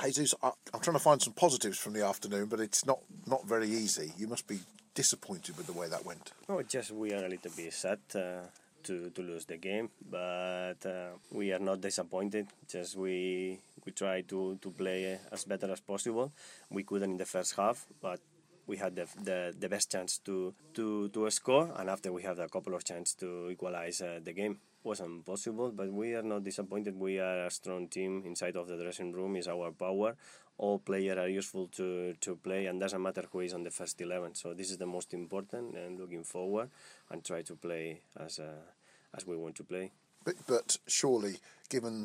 Jesus, I'm trying to find some positives from the afternoon, but it's not very easy. You must be disappointed with the way that went. No, just we are a little bit sad to lose the game, but we are not disappointed. Just we try to play as better as possible. We couldn't in the first half, but we had the best chance to score, and after we had a couple of chances to equalize the game. Wasn't possible, but we are not disappointed. We are a strong team inside of the dressing room. Is our power. All players are useful to play, and doesn't matter who is on the first 11. So this is the most important, and looking forward and try to play as we want to play. But surely, given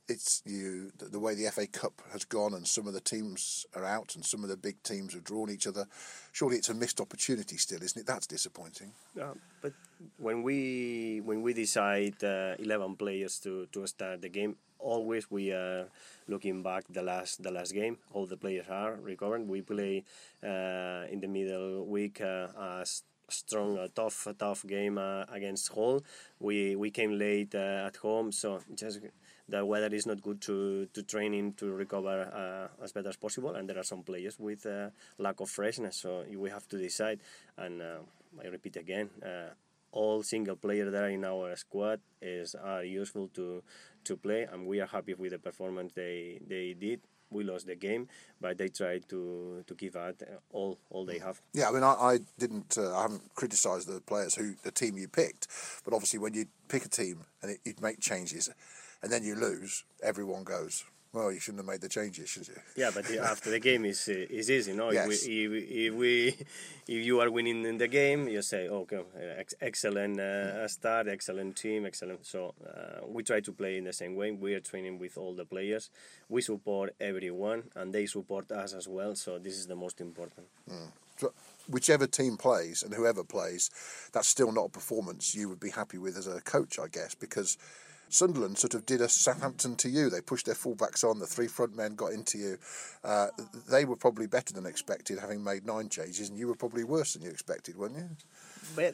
the way the FA Cup has gone, and some of the teams are out, and some of the big teams have drawn each other, surely it's a missed opportunity still, isn't it? That's disappointing. But when we decide 11 players to start the game, always we are looking back the last game. All the players are recovered. We play in the middle week a strong, tough game against Hull. We came late at home, so just the weather is not good to training to recover as better as possible, and there are some players with lack of freshness, so we have to decide. And I repeat again, all single players that are in our squad are useful to play, and we are happy with the performance they did. We lost the game, but they tried to give out all they have. Yeah, I mean, I haven't criticised the team you picked, but obviously when you pick a team and you make changes, and then you lose, everyone goes, well, you shouldn't have made the changes, should you? Yeah, but after the game is easy, no? Yes. If you are winning in the game, you say, okay, excellent start, excellent team, excellent. So we try to play in the same way. We are training with all the players. We support everyone, and they support us as well. So this is the most important. So whichever team plays and whoever plays, that's still not a performance you would be happy with as a coach, I guess, because Sunderland sort of did a Southampton to you. They pushed their fullbacks on, the three front men got into you. They were probably better than expected, having made 9 changes, and you were probably worse than you expected, weren't you? But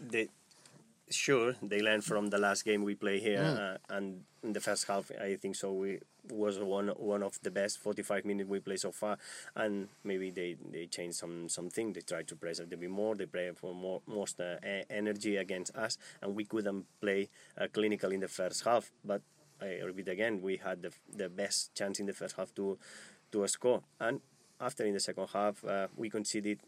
they learned from the last game we played here, and in the first half, I think so. We was one of the best 45 minutes we played so far, and maybe they changed something. They tried to press a little bit more. They played for most energy against us, and we couldn't play clinical in the first half. But I repeat again, we had the best chance in the first half to score, and after in the second half we conceded.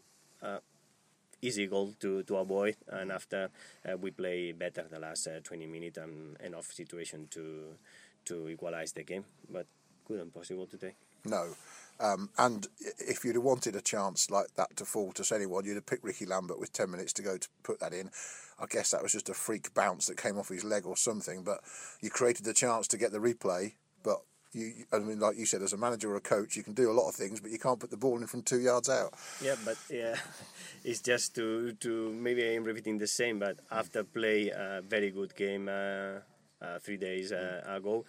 Easy goal to avoid, and after we play better the last 20 minutes and enough situation to equalize the game, but couldn't possible today. No, and if you'd have wanted a chance like that to fall to anyone, you'd have picked Ricky Lambert with 10 minutes to go to put that in. I guess that was just a freak bounce that came off his leg or something, but you created the chance to get the replay, but I mean, like you said, as a manager or a coach, you can do a lot of things, but you can't put the ball in from 2 yards out. Yeah, but it's just to maybe I'm repeating the same, but after play a very good game 3 days ago,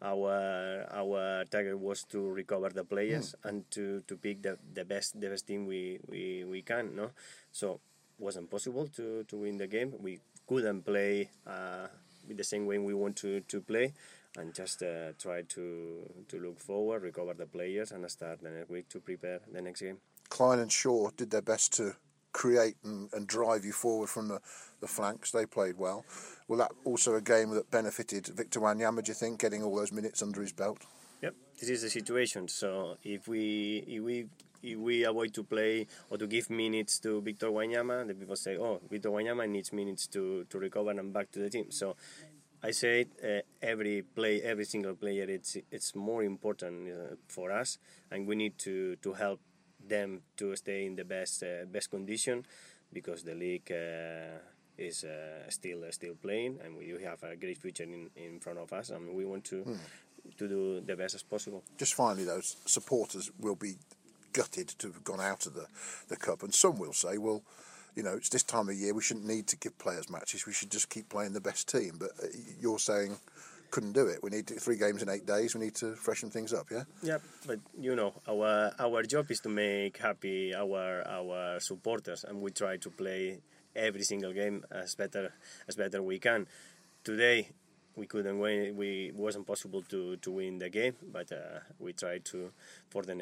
our target was to recover the players and to pick the best team we can, no? So wasn't possible to win the game. We couldn't play with the same way we want to play. And just try to look forward, recover the players, and start the next week to prepare the next game. Klein and Shaw did their best to create and drive you forward from the flanks. They played well. Well, that also a game that benefited Victor Wanyama, do you think, getting all those minutes under his belt? Yep, this is the situation. So if we avoid to play or to give minutes to Victor Wanyama, the people say, oh, Victor Wanyama needs minutes to recover and back to the team. So I said every single player, it's more important for us, and we need to help them to stay in the best condition, because the league is still playing, and we have a great future in front of us, and we want to do the best as possible. Just finally, those supporters will be gutted to have gone out of the cup, and some will say, well, you know, it's this time of year, we shouldn't need to give players matches, we should just keep playing the best team. But you're saying couldn't do it. We need 3 games in 8 days, we need to freshen things up, yeah? Yeah, but you know, our job is to make happy our supporters, and we try to play every single game as better we can. Today we couldn't win. It wasn't possible to win the game, but we tried to for the